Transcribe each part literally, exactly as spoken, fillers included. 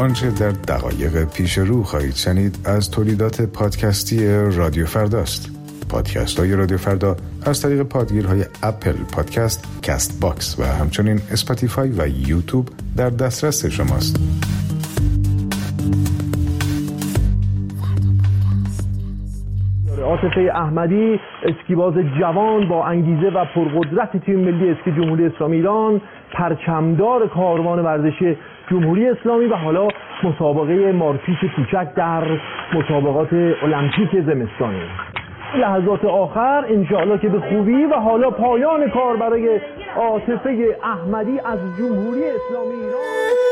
آنچه در دقایق پیش رو خواهید شنید از تولیدات پادکستی رادیو فرداست. پادکست های رادیو فردا از طریق پادگیرهای اپل پادکست، کست باکس و همچنین اسپاتیفای و یوتیوب در دسترس شماست. عاطفه احمدی، اسکیباز جوان با انگیزه و پرقدرت تیم ملی اسکی جمهوری اسلامی ایران، پرچمدار کاروان ورزشی جمهوری اسلامی و حالا مسابقه مارپیچ کوچک در مسابقات المپیک زمستانی. لحظات آخر انشاءالله که به خوبی و حالا پایان کار برای عاطفه احمدی از جمهوری اسلامی ایران.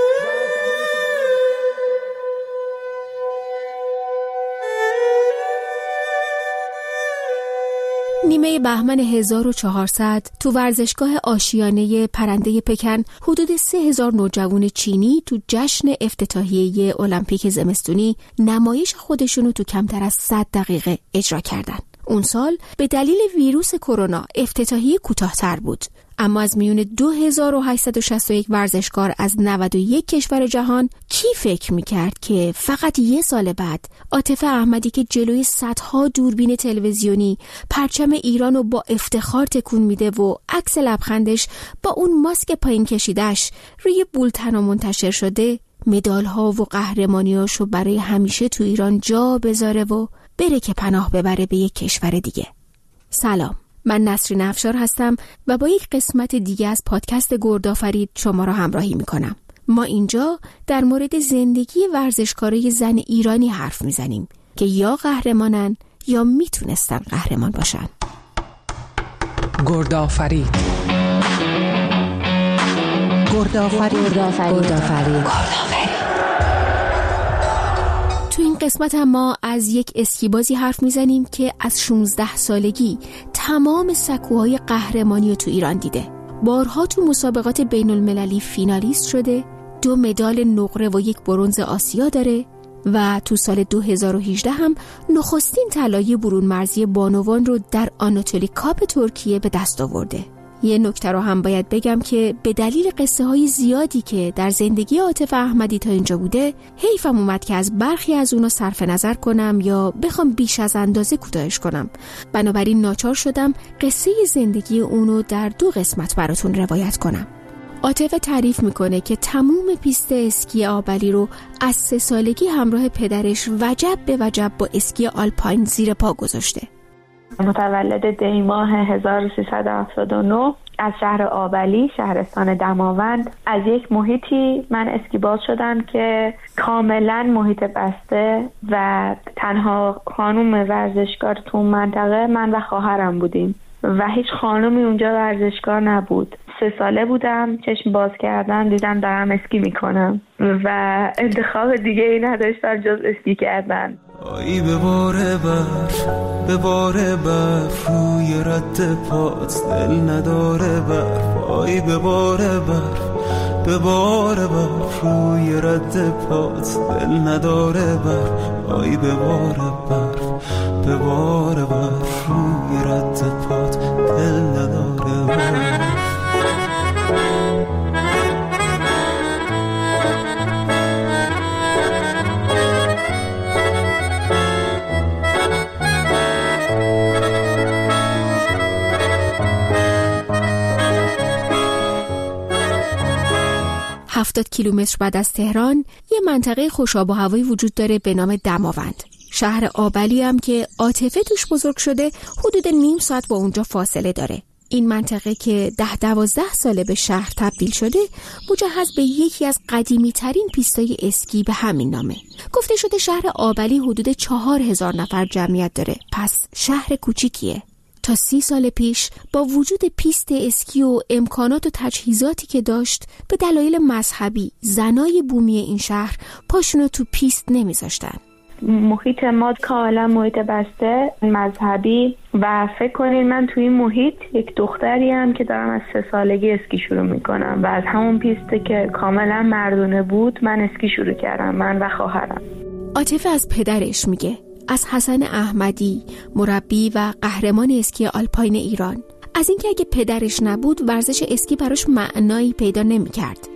نیمه بهمن هزار و چهارصد تو ورزشگاه آشیانه پرنده پکن حدود سه هزار نوجوان چینی تو جشن افتتاحیه المپیک زمستونی نمایش خودشونو تو کمتر از صد دقیقه اجرا کردن. اون سال به دلیل ویروس کرونا افتتاحیه کوتاه‌تر بود، اما از میون دو هزار و هشتصد و شصت و یک ورزشکار از نود و یک کشور جهان کی فکر میکرد که فقط یه سال بعد عاطفه احمدی که جلوی صدها دوربین تلویزیونی پرچم ایرانو با افتخار تکون میده و عکس لبخندش با اون ماسک پایین کشیدش روی بولتن منتشر شده، مدال‌ها و قهرمانیاشو برای همیشه تو ایران جا بذاره و بره که پناه ببره به یک کشور دیگه. سلام، من نسرین افشار هستم و با یک قسمت دیگه از پادکست گردآفرید شما را همراهی میکنم. ما اینجا در مورد زندگی ورزشکارای زن ایرانی حرف میزنیم که یا قهرمانن یا میتونستن قهرمان باشن. گردآفرید گردآفرید گردآفرید تو این قسمت هم ما از یک اسکیبازی حرف میزنیم که از شانزده سالگی تمام سکوهای قهرمانی رو تو ایران دیده. بارها تو مسابقات بین المللی فینالیست شده، دو مدال نقره و یک برنز آسیا داره و تو سال دو هزار و هجده هم نخستین طلای برون مرزی بانوان رو در آناتولی کاپ ترکیه به دست آورده. یه نکته رو هم باید بگم که به دلیل قصه های زیادی که در زندگی عاطفه احمدی تا اینجا بوده، حیفم اومد که از برخی از اونا صرف نظر کنم یا بخوام بیش از اندازه کوتاهش کنم. بنابراین ناچار شدم قصه زندگی اونو در دو قسمت براتون روایت کنم. عاطفه تعریف میکنه که تموم پیست اسکی آبلی رو از سه سالگی همراه پدرش وجب به وجب با اسکی آلپاین زیر پا گذاشته. متولد دی ماه هزار و سیصد و هفتاد و نه از شهر آبلی، شهرستان دماوند. از یک محیطی من اسکیباز شدم که کاملا محیط بسته و تنها خانوم ورزشکار تو منطقه من و خواهرم بودیم و هیچ خانومی اونجا ورزشکار نبود. سه ساله بودم، چشم باز کردن دیدم دارم اسکی میکنم و انتخاب دیگه ای نداشتم جز اسکی کردن. آی به باره برف، به باره برف روی رد پات دل نداره برف. آی به باره برف، به باره برف روی رد پات دل نداره برف. آی به باره برف، به باره برف روی رد پات دل نداره برف. هفتاد کیلومتر بعد از تهران یه منطقه خوشاب و هوایی وجود داره به نام دماوند. شهر آبلی هم که عاطفه توش بزرگ شده حدود نیم ساعت با اونجا فاصله داره. این منطقه که ده دوازده ساله به شهر تبدیل شده مجهز به یکی از قدیمی ترین پیستای اسکی به همین نامه. گفته شده شهر آبلی حدود چهار هزار نفر جمعیت داره، پس شهر کوچیکیه. تا سی سال پیش با وجود پیست اسکی و امکانات و تجهیزاتی که داشت به دلایل مذهبی زنای بومی این شهر پاشونو تو پیست نمیذاشتن. محیط ما کاملا محیط بسته مذهبی و فکر کنین من توی این محیط یک دختری هم که دارم از سه سالگی اسکی شروع میکنم و از همون پیسته که کاملا مردونه بود من اسکی شروع کردم، من و خواهرم. عاطفه از پدرش میگه، از حسن احمدی، مربی و قهرمان اسکی آلپاین ایران، از اینکه اگه پدرش نبود ورزش اسکی براش معنایی پیدا نمی‌کرد.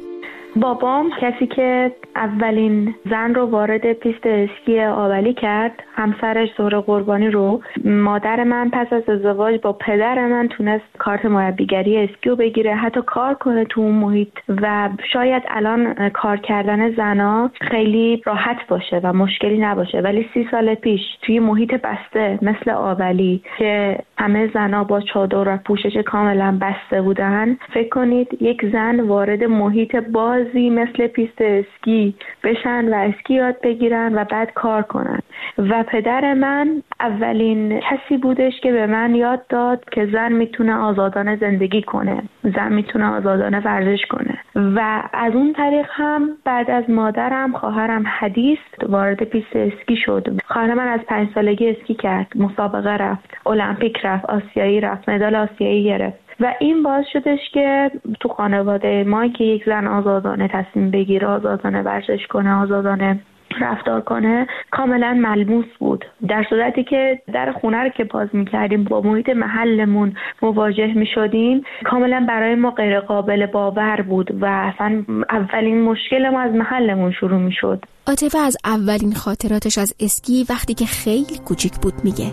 بابام کسی که اولین زن رو وارد پیست اسکی آولی کرد، همسرش زهره قربانی رو. مادر من پس از ازدواج با پدر من تونست کارت مربیگری اسکی رو بگیره، حتی کار کنه تو اون محیط و شاید الان کار کردن زنا خیلی راحت باشه و مشکلی نباشه، ولی سی سال پیش توی محیط بسته مثل آولی که همه زنا با چادر و پوشش کاملا بسته بودن، فکر کنید یک زن وارد محیط بازی مثل پیست اسکی بشن و اسکی یاد بگیرن و بعد کار کنن. و پدر من اولین کسی بودش که به من یاد داد که زن میتونه آزادانه زندگی کنه، زن میتونه آزادانه ورزش کنه. و از اون طریق هم بعد از مادرم خواهرم حدیث وارد پیست اسکی شد. خواهر من از پنج سالگی اسکی کرد، مسابقه رفت، المپیک رفت، آسیایی رفت، مدال آسیایی گرفت. و این باعث شدش که تو خانواده ما که یک زن آزادانه تصمیم بگیره، آزادانه ورزش کنه، آزادانه رفتار کنه، کاملا ملموس بود. در صورتی که در خونه رو که باز می‌کردیم با محیط محلمون مواجه می‌شدیم، کاملا برای ما غیر قابل باور بود و اصلا اولین مشکل ما از محلمون شروع می‌شد. عاطفه از اولین خاطراتش از اسکی وقتی که خیلی کوچیک بود میگه.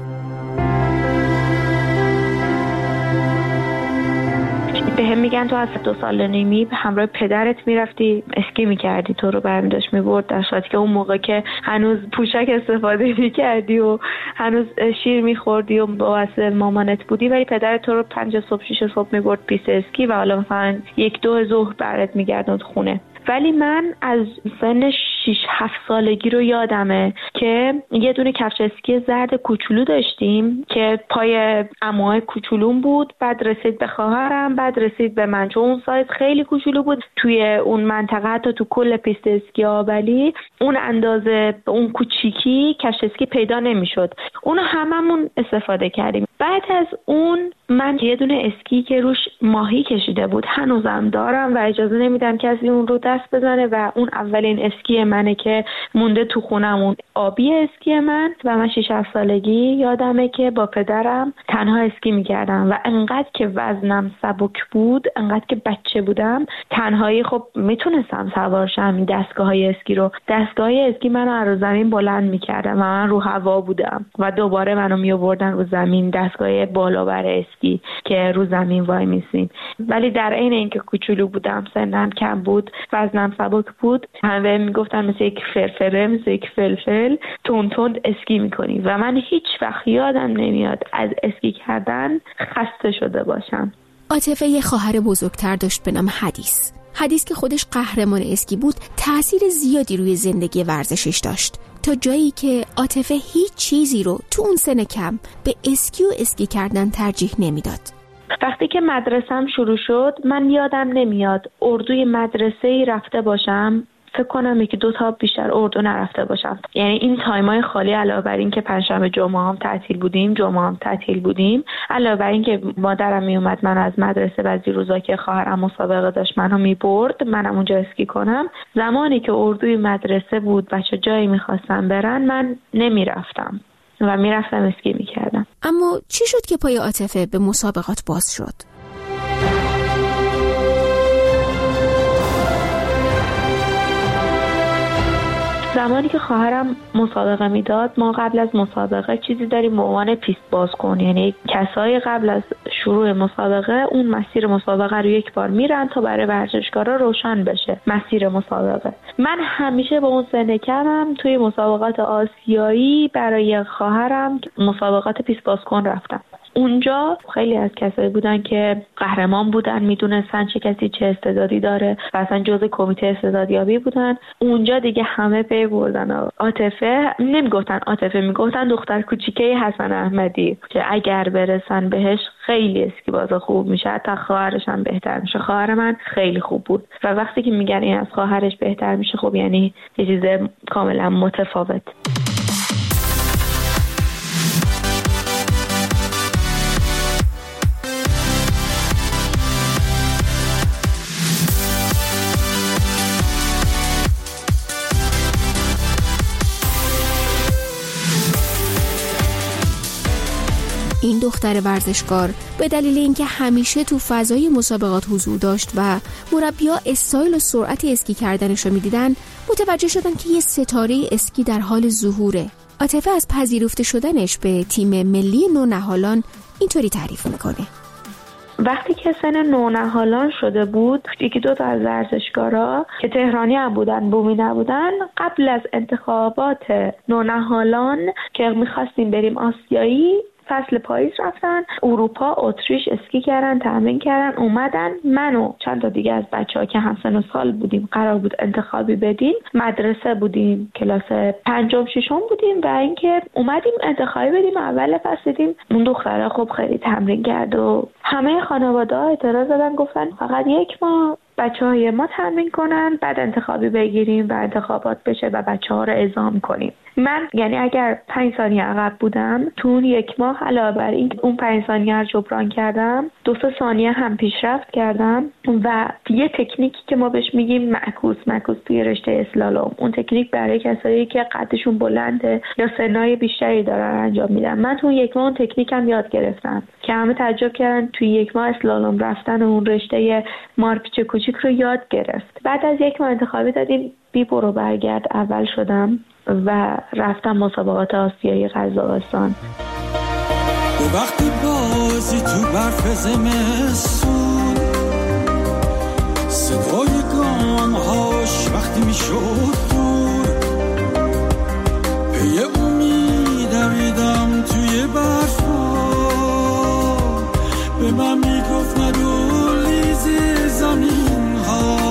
به هم میگن تو از دو سال نیمی به همراه پدرت میرفتی اسکی میکردی، تو رو برمی داشت میبرد، در صورتی که اون موقع که هنوز پوشک استفاده میکردی و هنوز شیر میخوردی و با واسه مامانت بودی، ولی پدرت تو رو پنج صبح شیش صبح میبرد پیست اسکی و حالا مثلا یک دو ظهر برات میگردوند خونه. ولی من از سن شش هفت سالگی رو یادمه که یه دونه کفش اسکی زرد کوچولو داشتیم که پای عموهای کوچولوم بود، بعد رسید به خواهرم، بعد رسید به من. چون اون سایز خیلی کوچولو بود توی اون منطقه، حتی تو کل پیست اسکی آولی اون اندازه اون کوچیکی کفش اسکی پیدا نمیشد. اونو هممون استفاده کردیم. بعد از اون من یه دونه اسکی که روش ماهی کشیده بود هنوزم دارم و اجازه نمیدم کسی اون رو دست بزنه و اون اولین اسکی منه که مونده تو خونمون، آبی اسکی من. و من شش هفت سالگی یادمه که با پدرم تنها اسکی میکردم و انقدر که وزنم سبک بود، انقدر که بچه بودم، تنهایی خب میتونستم سوار شم این دستگاه های اسکی رو. دستگاه های اسکی منو رو زمین بلند میکردم و من رو هوا بودم و دوباره منو میآوردن رو زمین، دستگاه بالا بر اسکی که رو زمین وای میسیم. ولی در عین اینکه کوچولو بودم، سنم کم بود، وزنم سبک بود، همه میگفتن مثل یک فرفره، مثل یک فلفل تون تون اسکی میکنی و من هیچ وقت یادم نمیاد از اسکی کردن خسته شده باشم. عاطفه یه خواهر بزرگتر داشت به نام حدیث. حدیث که خودش قهرمان اسکی بود، تأثیر زیادی روی زندگی ورزشش داشت، تا جایی که عاطفه هیچ چیزی رو تو اون سن کم به اسکی و اسکی کردن ترجیح نمیداد. وقتی که مدرسم شروع شد، من یادم نمیاد اردوی مدرسه‌ای رفته باشم، فکر کنم یکی دو تا بیشتر اردو نرفته باشم. یعنی این تایمای خالی علاوه بر این که پنجشنبه جمعه هم تعطیل بودیم، جمعه هم تعطیل بودیم، علاوه بر این که مادرم می اومد من از مدرسه بعضی روزا که خواهرم مسابقه داشت منو میبرد منم اونجا اسکی کنم، زمانی که اردوی مدرسه بود بچه جایی میخواستن برن من نمیرفتم و میرفتم اسکی میکردم. اما چی شد که پای عاطفه به مسابقات باز شد؟ زمانی که خواهرم مسابقه میداد، ما قبل از مسابقه چیزی داریم به عنوان پیست بازکن، یعنی کسایی قبل از شروع مسابقه اون مسیر مسابقه رو یک بار میرن تا برای ورزشکارا روشن بشه مسیر مسابقه. من همیشه با اون سن کمم توی مسابقات آسیایی برای خواهرم مسابقات پیست بازکن رفتم. اونجا خیلی از کسایی بودن که قهرمان بودن، میدونستن چه کسی چه استعدادی داره و اصلا جزء کمیته استعدادیابی بودن. اونجا دیگه همه پی بردن عاطفه، نمیگفتن عاطفه، میگفتن دختر کوچیکه حسن احمدی که اگر برسن بهش خیلی اسکی باز خوب میشه، حتی خواهرش هم بهتر میشه. خواهر من خیلی خوب بود و وقتی که میگن این از خواهرش بهتر میشه، خب یعنی یه چیز کاملا متفاوت. این دختر ورزشکار به دلیل اینکه همیشه تو فضای مسابقات حضور داشت و مربی‌ها استایل و سرعت اسکی کردنش رو می‌دیدن، متوجه شدن که یه ستاره اسکی در حال ظهوره. عاطفه از پذیرفته شدنش به تیم ملی نونهالان اینطوری تعریف میکنه: وقتی که سن نونهالان شده بود، یکی دو تا از ورزشکارا که تهرانی هم بودن، بومی نبودن، قبل از انتخابات نونهالان که میخواستیم بریم آسیایی، فصل پاییز رفتن اروپا، اتریش اسکی کردن، تمرین کردن، اومدن. من و چند تا دیگه از بچه‌ها که همسن و سال بودیم، قرار بود انتخابی بدیم، مدرسه بودیم، کلاس پنجم ششم بودیم و اینکه اومدیم انتخابی بدیم. اول فصل دیدیم اون دختره خب خیلی تمرین کرد و همه خانواده‌ها اعتراض دادن، گفتن فقط یک ماه بچه‌های ما تمرین کنن، بعد انتخابی بگیریم و انتخابات بشه و بچه‌ها رو اعزام کنیم. من یعنی اگر پنج ثانیه عقب بودم، تو اون یک ماه علاوه بر این اون پنج ثانیه رو جبران کردم، دو سه ثانیه هم پیشرفت کردم و یه تکنیکی که ما بهش میگیم معکوس معکوس توی رشته اسلالوم، اون تکنیک برای کسایی که قدشون بلنده یا سنای بیشتری دارن انجام میدن. من تو اون یک ماه اون تکنیکم یاد گرفتم که همه تعجب کردن توی یک ماه اسلالوم رفتن اون رشته مارپیچ کوچیک رو یاد گرفت. بعد از یک ماه انتخابی دادیم، بی برو برگرد اول شدم و رفتم مسابقات آسیایی قزاقستان. وقتی بازی تو برف زمستون، صدای گام‌هاش وقتی میشد دور، پی امید دویدم توی برفا، به من میگفت ندور لیز زمین ها.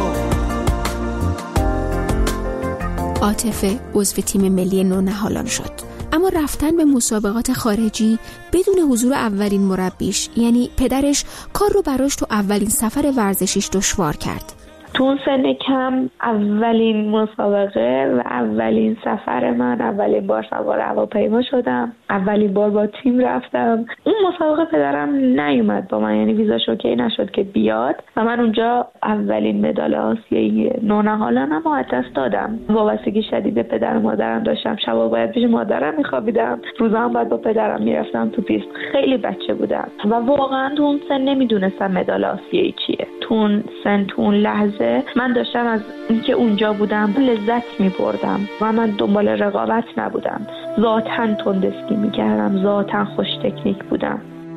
عاطفه عضو تیم ملی نونهالان شد، اما رفتن به مسابقات خارجی بدون حضور اولین مربیش، یعنی پدرش، کار رو براش تو اولین سفر ورزشیش دشوار کرد. تو اون سن کم اولین مسابقه و اولین سفر من، اولین بار سوار هواپیما شدم، اولین بار با تیم رفتم. اون مسابقه پدرم نیومد با من، یعنی ویزاش اوکی نشد که بیاد و من اونجا اولین مدال آسیایی نونهالانم از دست دادم. وابستگی شدید به پدر و مادرم داشتم، شبا باید پیش مادرم میخوابیدم، روزا هم باید با پدرم میرفتم تو پیست. خیلی بچه بودم و واقعا تو اون سن نمیدونستم مدال آسیایی چیه. تو اون سن، تو اون لحظه من داشتم از اینکه اونجا بودم لذت می‌بردم و من دنبال رقابت نبودم. ذاتاً تند اسکی می‌کردم، ذاتاً خوش تکنیک بودم.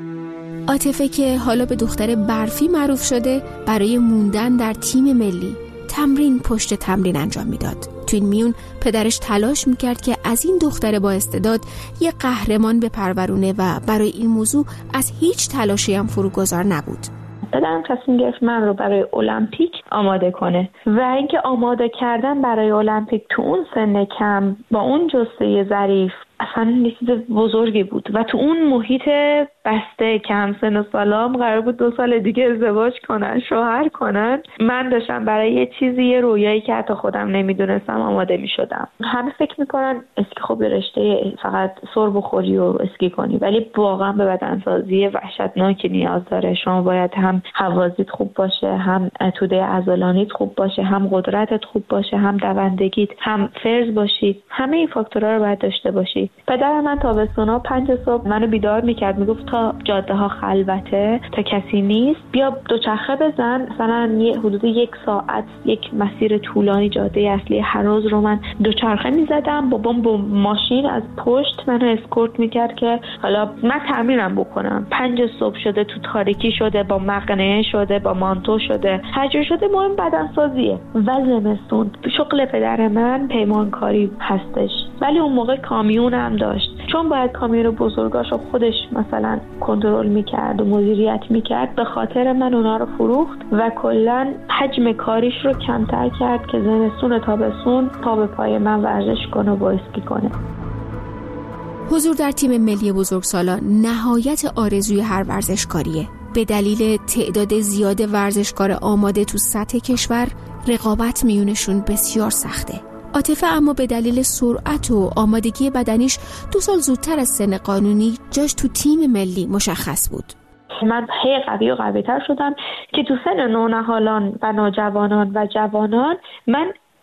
عاطفه که حالا به دختر برفی معروف شده، برای موندن در تیم ملی تمرین پشت تمرین انجام میداد. تو این میون پدرش تلاش میکرد که از این دختر با استعداد یه قهرمان بپرورونه و برای این موضوع از هیچ تلاشی هم فروگذار نبود. پدرم تصمیم گرفت من رو برای المپیک آماده کنه و اینکه آماده کردن برای المپیک تو اون سن کم با اون جثه ظریف اصلا یه چیز بزرگی بود و تو اون محیط بسته که همسن و سالام قرار بود دو سال دیگه ازدواج کنن، شوهر کنن، من داشتم برای یه چیزی، یه رویایی که حتی خودم نمیدونستم آماده میشدم. همه فکر میکنن اسکی خب رشته فقط سر بخوری و اسکی کنی، ولی واقعا به بدنسازی وحشتناکی نیاز داره. شما باید هم حوازیت خوب باشه، هم توده عضلانیت خوب باشه، هم قدرتت خوب باشه، هم دوندگیت، هم فرز باشی. همه این فاکتورها رو باید داشته باشی. پدر من تابستونا پنج صبح منو بیدار میکرد، میگفت تا جاده ها خلوته، تا کسی نیست، بیا دوچرخه بزن. مثلا یه حدود یک ساعت یک مسیر طولانی جاده اصلی هر روز رو من دوچرخه میزدم. بابام با ماشین از پشت منو اسکورت میکرد که حالا من تمرینم بکنم. پنج صبح شده، تو تاریکی شده، با مقنعه شده، با مانتو شده، تجربه شده، مهم بدنسازیه. و زمستون شغل پدر من پیمانکاری هستش، ولی اون موقع کامیون هم داشت، چون باید کامیون بزرگاشو خودش مثلا کنترل میکرد و مدیریت میکرد. به خاطر من اونا رو فروخت و کلا حجم کاریش رو کمتر کرد که زمستون تابستون پا به پای من ورزش کنه و اسکی کنه. حضور در تیم ملی بزرگسالان نهایت آرزوی هر ورزشکاریه. به دلیل تعداد زیاد ورزشکار آماده تو سطح کشور، رقابت میونشون بسیار سخته. عاطفه اما به دلیل سرعت و آمادگی بدنیش دو سال زودتر از سن قانونی جاش تو تیم ملی مشخص بود. من هی قوی و قوی تر شدم که تو سن نونهالان و نوجوانان و جوانان من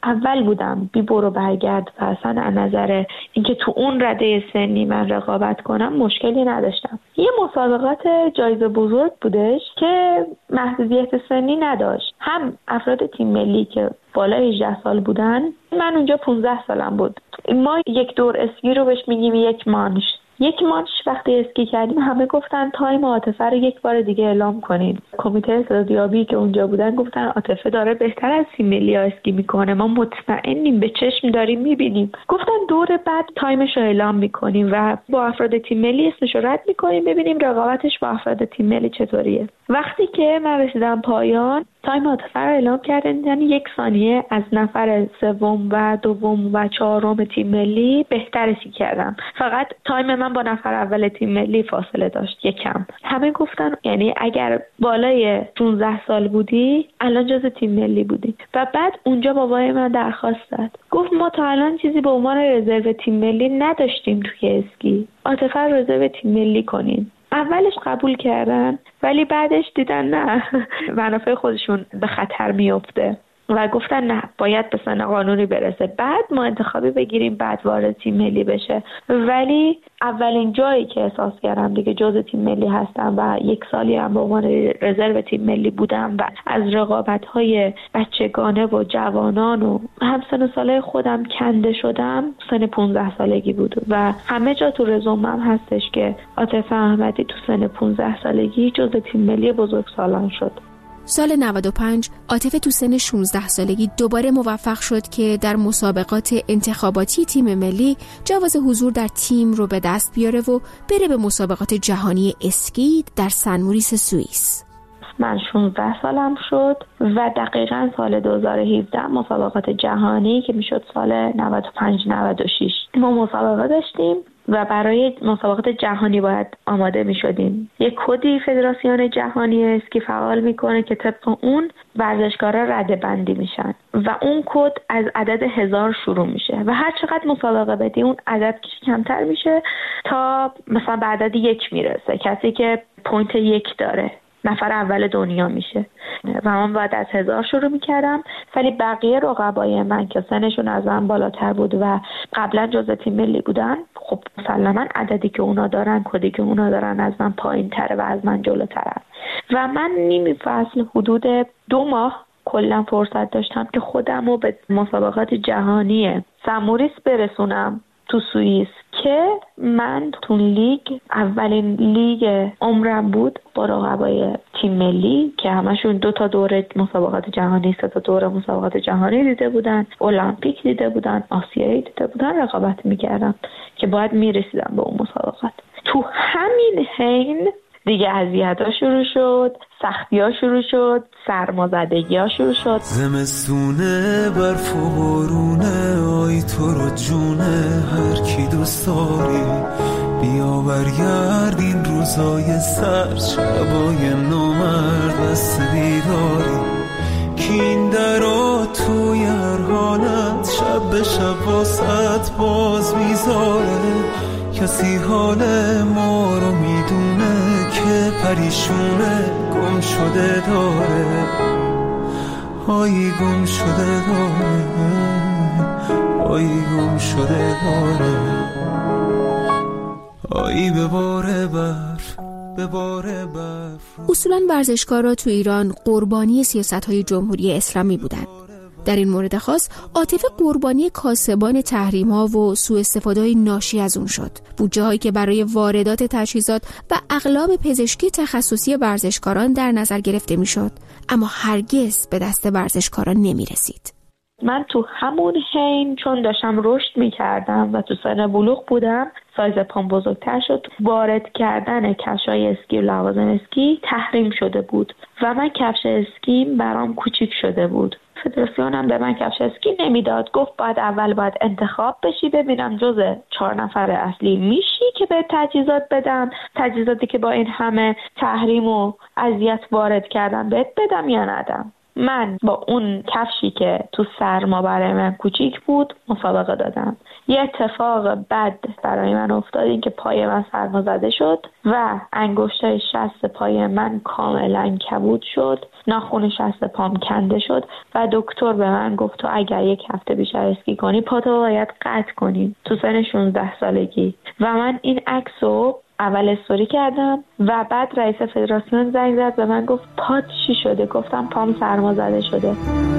اول بودم، بی برو برگرد و اصلا از نظر اینکه تو اون رده سنی من رقابت کنم مشکلی نداشتم. یه مسابقات جایزه بزرگ بودش که محدودیت سنی نداشت، هم افراد تیم ملی که بالای هجده سال بودن، من اونجا پانزده سالم بود. ما یک دور اسکی رو بهش میگیم یک مانش. یک مانش وقتی اسکی کردیم همه گفتن تایم عاطفه رو یک بار دیگه اعلام کنین. کمیته استعدادیابی که اونجا بودن گفتن عاطفه داره بهتر از تیم ملی اسکی میکنه، ما مطمئنیم، به چشم داریم میبینیم. گفتن دور بعد تایمش رو اعلام میکنیم و با افراد تیم ملی اسمش رو رد میکنیم ببینیم رقابتش با افراد تیم ملی چطوریه. وقتی که من رسیدم پایان، تایم عاطفه رو اعلام کردن، یعنی یک ثانیه از نفر سوم و دوم و چهارم تیم ملی بهتر اسکی کردم. فقط تایم من با نفر اول تیم ملی فاصله داشت یکم. همه گفتن یعنی اگر بالای شانزده سال بودی الان جز تیم ملی بودی. و بعد اونجا بابای من درخواست داد، گفت ما تا الان چیزی به عنوان رزرو تیم ملی نداشتیم توی اسکی، عاطفه رو رزرو تیم ملی کنین. اولش قبول کردن ولی بعدش دیدن نه منافع خودشون به خطر میفته و گفتن نه باید به سن قانونی برسه، بعد ما انتخابی بگیریم بعد وارد تیم ملی بشه. ولی اولین جایی که احساس کردم دیگه جزء تیم ملی هستم و یک سالی هم به عنوان رزرو تیم ملی بودم و از رقابت‌های بچگانه و جوانان و همسن و سالای خودم کنده شدم، سن پانزده سالگی بود و همه جا تو رزومم هستش که عاطفه احمدی تو سن پانزده سالگی جزء تیم ملی بزرگسالان شد. سال نود و پنج عاطفه تو سن شانزده سالگی دوباره موفق شد که در مسابقات انتخاباتی تیم ملی جواز حضور در تیم رو به دست بیاره و بره به مسابقات جهانی اسکی در سن موریس سوئیس. من شانزده سالم شد و دقیقاً سال دو هزار و هفده مسابقات جهانی که میشد سال نود و پنج نود و شش ما مسابقه داشتیم و برای مسابقات جهانی باید آماده می شدیم. یک کدی فدراسیون جهانی اسکی فعال میکنه که طبق اون ورزشکارا رده بندی میشن و اون کد از عدد هزار شروع میشه و هر چقدر مسابقه بدی اون عدد کمتر میشه تا مثلا به عدد یک میرسه. کسی که پوینت یک داره نفر اول دنیا میشه و من باید از هزار شروع میکردم. ولی بقیه رقبای من که سنشون از من بالاتر بود و قبلا جزء تیم ملی بودن، خب مسلما عددی که اونا دارن، کدی که اونا دارن از من پایین تره و از من جلوترن و من نیمی فصل حدود دو ماه کلا فرصت داشتم که خودم رو به مسابقات جهانی سن موریس برسونم تو سوئیس که من تو لیگ اولین لیگ عمرم بود با رقبای تیم ملی که همشون دو تا دوره مسابقات جهانی، سه تا دوره مسابقات جهانی دیده بودن، المپیک دیده بودن، آسیایی دیده بودن، رقابت میکردم که باید میرسیدم به اون مسابقات. تو همین حین دیگه اذیت‌ها شروع شد، سختی‌ها شروع شد، سرمازدگی‌ها شروع شد. زمستونه برف و بارونه، آی تو رو جونه هر کی دوست داری، بیا برگرد این روزای سر، شبای نامرد بست بیداری، کین درا توی هر حالت، شب به شب واسط باز میذاره، کسی حال ما رو میدونه که پریشونه گم شده داره، آی گم شده داره، آی گم شده داره، آی به باره برف به باره برف. اصولاً ورزشکارا تو ایران قربانی سیاست‌های جمهوری اسلامی بودن. در این مورد خاص عاطفه قربانی کاسبان تحریم‌ها و سوء استفاده‌های ناشی از اون شد. بودجه‌هایی که برای واردات تجهیزات و اقلام پزشکی تخصصی ورزشکاران در نظر گرفته می‌شد، اما هرگز به دست ورزشکاران نمی‌رسید. من تو همون حین چون داشتم رشد می‌کردم و تو سن بلوغ بودم، سایز پام بزرگتر شد، وارد کردن کفش‌های اسکی و لوازم اسکی تحریم شده بود و من کفش اسکیم برام کوچیک شده بود. فدراسیون هم به من کفش اسکی نمیداد، گفت باید اول باید انتخاب بشی ببینم جزء چهار نفر اصلی میشی که به تجهیزات بدم، تجهیزاتی که با این همه تحریم و اذیت وارد کردن بهت بدم یا ندم. من با اون کفشی که تو سرما برای من کوچیک بود مسابقه دادم. یه اتفاق بد برای من افتاد، این که پای من سرمازده شد و انگشتای شست پای من کاملا کبود شد، ناخن شست پام کنده شد و دکتر به من گفت تو اگر یک هفته بیشتر اسکی کنی پاتو باید قطع کنی تو سن شانزده سالگی. و من این عکسو اول استوری کردم و بعد رئیس فدراسیون زنگ زد به من گفت پات چی شده؟ گفتم پام سرمازده شده.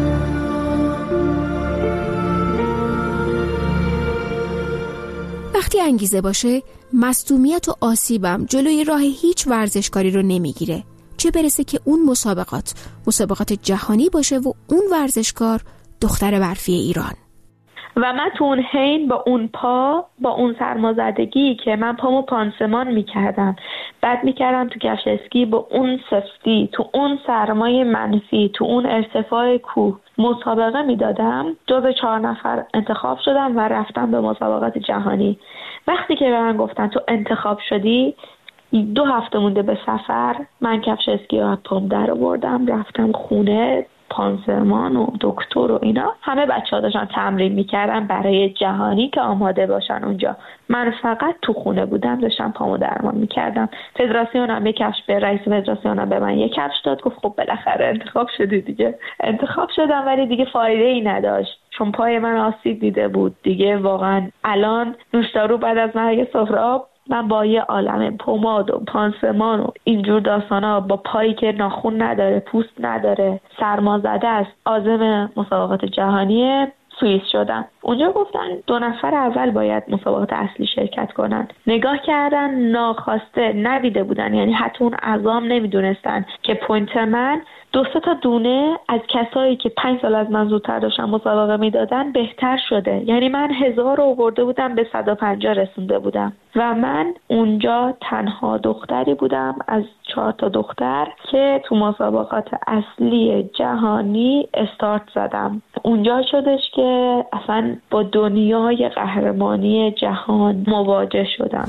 وقتی انگیزه باشه، مصدومیت و آسیبم جلوی راه هیچ ورزشکاری رو نمیگیره، چه برسه که اون مسابقات مسابقات جهانی باشه و اون ورزشکار دختر برفی ایران. و من تو اون حین با اون پا، با اون سرمازدگی که من پامو پانسمان میکردم، بعد میکردم تو کفش اسکی با اون سفتی، تو اون سرمای منفی، تو اون ارتفاع کوه مسابقه میدادم، جز چهار نفر انتخاب شدم و رفتم به مسابقات جهانی. وقتی که به من گفتن تو انتخاب شدی، دو هفته مونده به سفر، من کفش اسکی رو از پام در آوردم، رفتم خونه، پانسمان و دکتر و اینا همه بچه‌ها داشتن تمرین میکردن برای جهانی که آماده باشن اونجا. من فقط تو خونه بودم، داشتم پامو درمان میکردم. فدراسیون هم یک کفش به رئیس فدراسیون هم به من یک کفش داد، گفت خب بالاخره انتخاب شدی دیگه. انتخاب شدم ولی دیگه فایده ای نداشت چون پای من آسیب دیده بود دیگه. واقعا الان نوشدارو بعد از مرگ سهراب من با یه عالم پماد و پانسمان و اینجور داستانا، با پایی که ناخن نداره، پوست نداره، سرمازده است، عازم مسابقات جهانی سوئیس شدم. اونجا گفتن دو نفر اول باید مسابقات اصلی شرکت کنن. نگاه کردن، ناخواسته ندیده بودن، یعنی حتی اون اعضام نمیدونستن که پوینت من دو سه تا دونه از کسایی که پنج سال از من زودتر داشتن مسابقه میدادن بهتر شده. یعنی من هزار رو آورده بودم به صد و پنجاه رسونده بودم و من اونجا تنها دختری بودم از چهار تا دختر که تو مسابقات اصلی جهانی استارت زدم. اونجا شدش که اصلا با دنیای قهرمانی جهان مواجه شدم.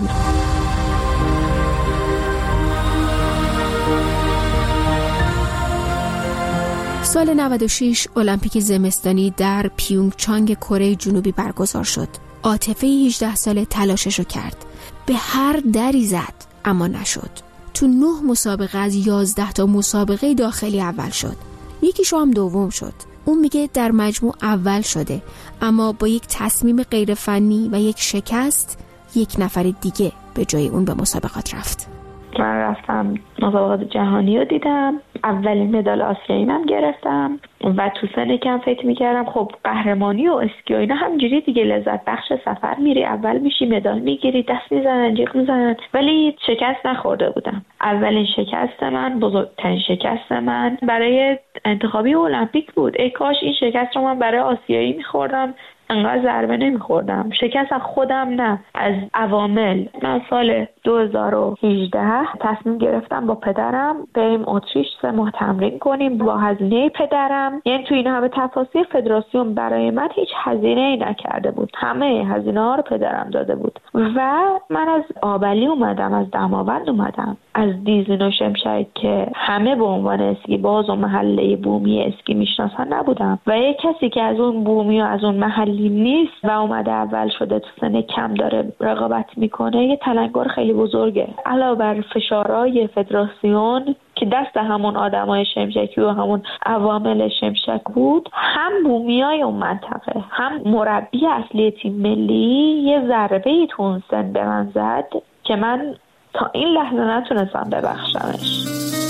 سال نود و شش المپیک زمستانی در پیونگچانگ کره جنوبی برگزار شد. عاطفه هجده ساله تلاششو کرد. به هر دری زد اما نشد. تو نه مسابقه از یازده تا مسابقه داخلی اول شد. یکیشو هم دوم شد. اون میگه در مجموع اول شده، اما با یک تصمیم غیر فنی و یک شکست یک نفر دیگه به جای اون به مسابقات رفت. من رفتم مسابقات جهانی رو دیدم، اولین مدال آسیایی من گرفتم و تو سن کم فکر میکردم خب قهرمانی و اسکی و اینا همجوری دیگه لذت بخش سفر، میری اول میشی مدال میگیری، دست میزنن جیغ میزنن، ولی شکست نخورده بودم. اولین شکست من، بزرگترین شکست من برای انتخابی المپیک بود. ای کاش این شکست رو من برای آسیایی میخوردم، انقدر ضربه نمیخوردم. شکست از خودم نه، از عوامل. من سال دو هزار و هجده تصمیم گرفتم با پدرم بریم اتریش سه ماه تمرین کنیم با هزینه پدرم. یعنی تو این همه تفاصیل فدراسیون برای من هیچ هزینه ای نکرده بود، همه هزینه ها رو پدرم داده بود و من از آبلی اومدم، از دماوند اومدم، از دیزین و شمشک که همه به عنوان اسکی باز و محله بومی اسکی میشناسن نبودم و یک کسی که از اون بومی و از اون محلی نیست و اومده اول شده تو سن کم داره رقابت میکنه، یه تلنگر خیلی بزرگه. علاوه بر فشارهای فدراسیون که دست همون آدمای شمشکی و همون عوامل شمشک بود، هم بومیای اون منطقه، هم مربی اصلی تیم ملی یه ضربه‌ای تو اون سن به من زد که من تا این لحظه نتونستم ببخشمش.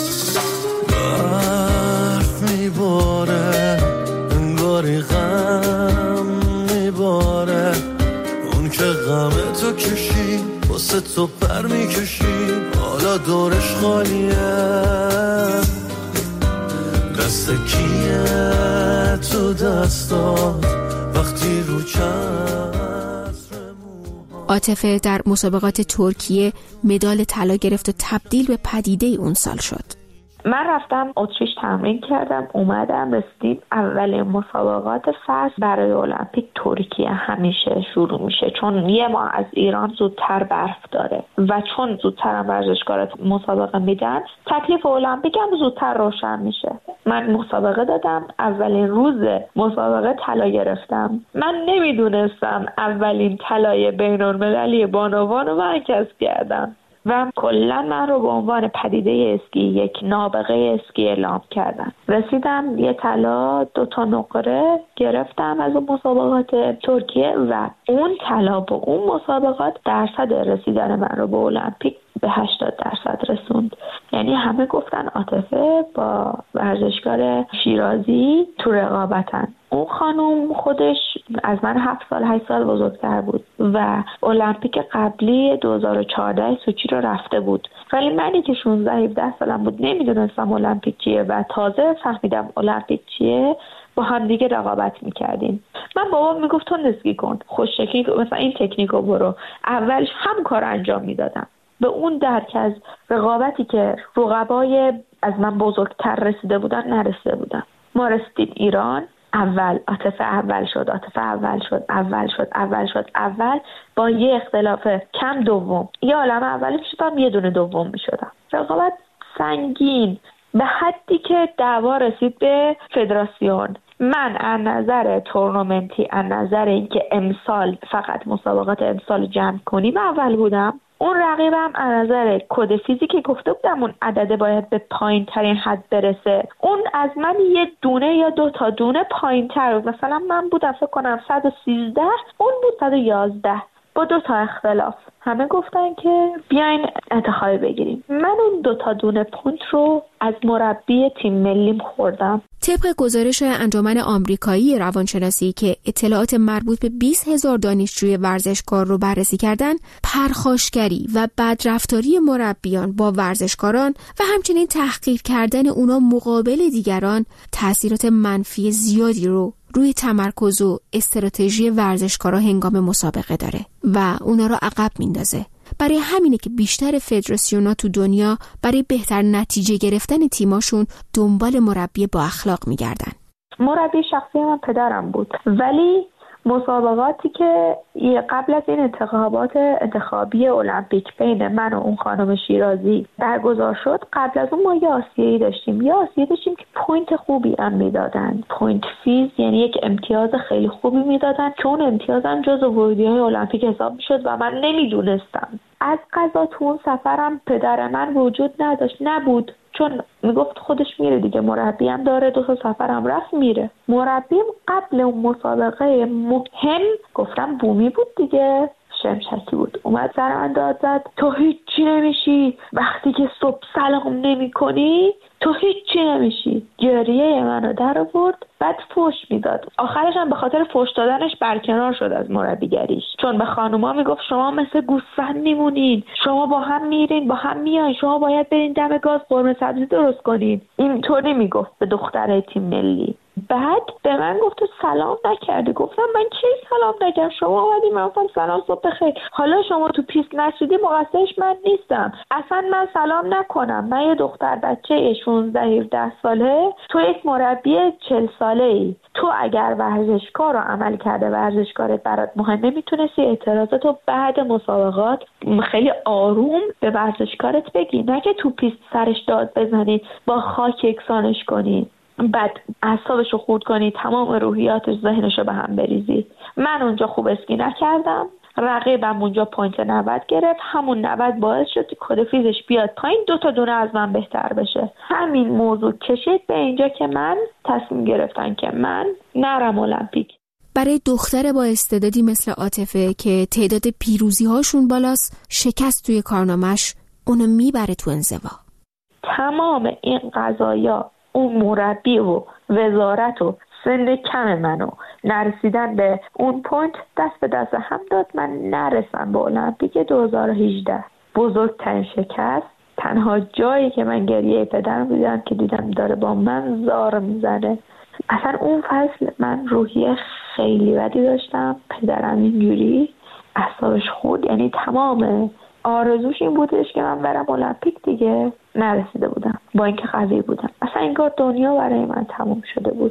برف میباره انگاری غم میباره، اون که غم تو کشی واسه تو پر میکشی، حالا دورش خالیه، دست کیه تو دستات وقتی رو چشم. عاطفه در مسابقات ترکیه مدال طلا گرفت و تبدیل به پدیده اون سال شد. من رفتم اتریش تمرین کردم، اومدم رسیدیم اولین مسابقات فصل برای المپیک ترکیه همیشه شروع میشه، چون یه ماه از ایران زودتر برف داره و چون زودتر هم ورزشکارا مسابقه میدن تکلیف المپیک هم زودتر روشن میشه. من مسابقه دادم، اولین روز مسابقه طلا گرفتم. من نمیدونستم اولین طلای بین‌المللی بانوان رو من کسب کردم و کلا من رو به عنوان پدیده اسکی یک نابغه اسکی اعلام کردن. رسیدم یه طلا دو تا نقره گرفتم از اون مسابقات ترکیه و اون طلا با اون مسابقات درصد رسیدن من رو به المپیک به هشتاد درصد رسوند. یعنی همه گفتن عاطفه با ورزشکار شیرازی تو رقابتن. اون خانم خودش از من هفت سال هشت سال بزرگتر بود و المپیک قبلی دو هزار و چهارده سوچی رو رفته بود، ولی منی که شانزده هفده سالم بود نمیدونستم المپیک چیه و تازه فهمیدم المپیک چیه. با هم دیگه رقابت میکردیم. من بابا میگفت تو اسکی کن، خوششکلی مثلا این تکنیکو برو. اولش هم کار انجام میدادم. به اون درک از رقابتی که رقبای از من بزرگتر رسیده بودن نرسیده بودن. ما رسیدیم ایران، اول عاطفه اول شد عاطفه اول شد اول شد اول شد اول با یه اختلاف کم دوم. یه عالم اولی میشدم، یه دونه دوم میشدم. رقابت سنگین به حدی که دعوا رسید به فدراسیون. من از نظر تورنمنتی، از نظر اینکه امسال فقط مسابقات امسال جمع کنیم اول بودم. اون رقیبم از نظر کد فیزیکی گفته بودم اون عدده باید به پایین ترین حد برسه. اون از من یه دونه یا دو تا دونه پایین تر بود. مثلا من بودم فکر کنم صد و سیزده، اون بود صد و یازده با دو تا اختلاف. همه گفتن که بیاین انتخابی بگیریم. من اون دو تا دونه پوینت رو از مربی تیم ملیم خوردم. طبق گزارش انجمن آمریکایی روانشناسی که اطلاعات مربوط به بیست هزار دانشجوی ورزشکار رو بررسی کردن، پرخاشگری و بدرفتاری مربیان با ورزشکاران و همچنین تحقیر کردن اونا مقابل دیگران تأثیرات منفی زیادی رو روی تمرکز و استراتژی ورزشکارا هنگام مسابقه داره و اونا رو عقب میندازه. برای همینه که بیشتر فدراسیون‌ها تو دنیا برای بهتر نتیجه گرفتن تیماشون دنبال مربی با اخلاق میگردن. مربی شخصی من پدرم بود، ولی مسابقاتی که قبل از این انتخابات انتخابی المپیک بین من و اون خانم شیرازی برگزار شد، قبل از اون ما یه آسیایی داشتیم. یه آسیایی داشتیم که پوینت خوبی هم میدادن، پوینت فیز، یعنی یک امتیاز خیلی خوبی میدادن که اون امتیاز هم جزو ورودی‌های المپیک حساب میشد و من نمیدونستم. از قضا تو اون سفرم پدر من وجود نداشت، نبود، چون میگفت خودش میره دیگه، مربی هم داره، دو تا سفرم رفت میره. مربیم قبل اون مسابقه مهم گفتم بومی بود دیگه، شمشکی بود، اومد سر من داد زد تو هیچی نمیشی، وقتی که صبح سلام نمی کنی تو هیچی نمیشی. گریه منو در آورد، بعد فوش میداد. آخرش هم به خاطر فوش دادنش برکنار شد از مربیگریش، چون به خانوما میگفت شما مثل گوسفند میمونین، شما با هم میرین با هم میاین، شما باید برین دم گاز قرمه سبزی درست کنین. اینطوری میگفت به دخترای تیم ملی. بعد به من گفت تو سلام نکردی. گفتم من کی سلام نکردم؟ شما اومدی من گفتم سلام صبح بخیر، حالا شما تو پیست نشدی مقصرش من نیستم. اصلا من سلام نکنم، من یه دختر بچه شانزده هفده ساله، تو یک مربی چهل ساله ای، تو اگر ورزشکار رو عمل کرده ورزشکارت برات مهمه میتونستی اعتراضاتو بعد مسابقات خیلی آروم به ورزشکارت بگی، نه که تو پیست سرش داد بزنی، با خاک یکسانش کنی، بعد اعصابشو خورد کنی، تمام روحیاتش ذهنشو به هم بریزی. من اونجا خوب اسکی نکردم، رقیبم اونجا پوینت نود گرفت، همون نود باعث شد کد فیزش بیاد پایین، دو تا دونه از من بهتر بشه. همین موضوع کشید به اینجا که من تصمیم گرفتن که من نرم المپیک. برای دختر با استعدادی مثل عاطفه که تعداد پیروزی هاشون بالاست، شکست توی کارنامه‌اش اونو میبره تو انزوا. تمام این قضایا، اون مربی و وزارت و سن کم منو نرسیدن به اون پوینت دست به دست هم داد من نرسم به المپیک دو هزار و هجده. بزرگترین شکست، تنها جایی که من گریه پدرم دیدم که دیدم داره با من زار میزنه. اصلا اون فصل من روحیه خیلی بدی داشتم، پدرم اینجوری اعصابش خورد، یعنی تمام آرزوش این بودش که من برم المپیک دیگه. نرسیده بودم با اینکه قوی بودم. اصلا انگار دنیا برای من تموم شده بود.